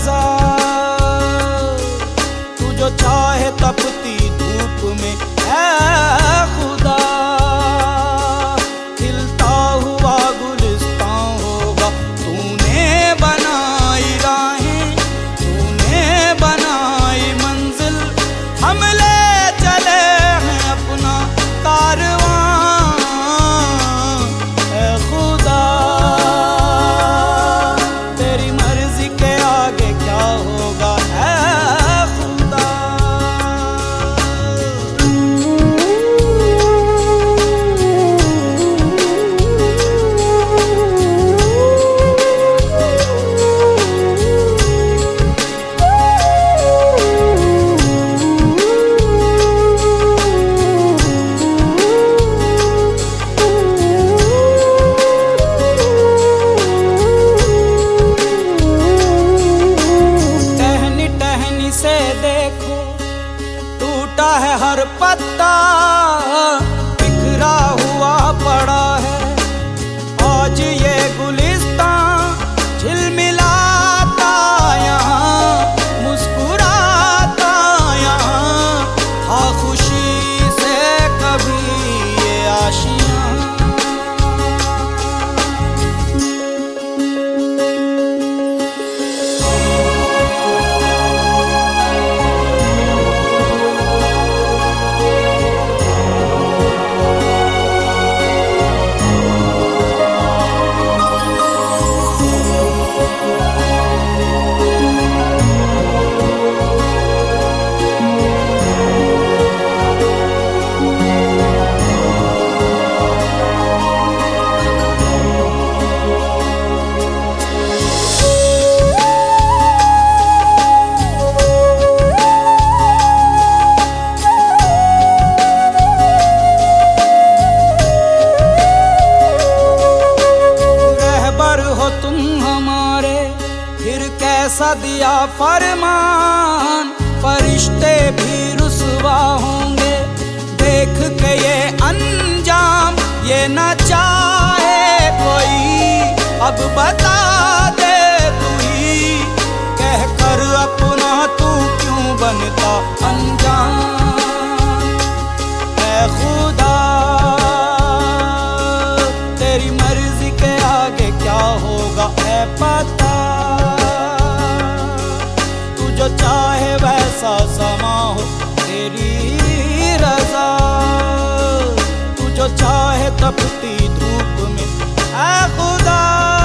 रज़ा। तू जो चाहे तपती धूप में ऐ खुदा, खिलता हुआ गुलिस्तां होगा। तूने बनाई राहें, तूने बनाई मंजिल, हम ले चले हैं अपना कारवां। ऐ खुदा तेरी मर्जी के आगे क्या होगा ऐ खुदा। से देखो टूटा है हर पत्ता, बिखरा हुआ पड़ा है आज ये गुलिस्तां। झिलमिलाता यहाँ, मुस्कुराता यहाँ, था खुशी से कभी ये आशियाँ। तुम हमारे फिर कैसा दिया फरमान, फरिश्ते भी रुसवा होंगे देख के ये अंजाम। ये न चाहे कोई अब बता दे तू ही, कह कर अपना तू क्यों बनता अनजान। ऐ खुदा तेरी मर्जी के आगे क्या होगा है पता। तू जो चाहे वैसा समा हो तेरी रज़ा। तू जो चाहे तपती धूप में ऐ खुदा।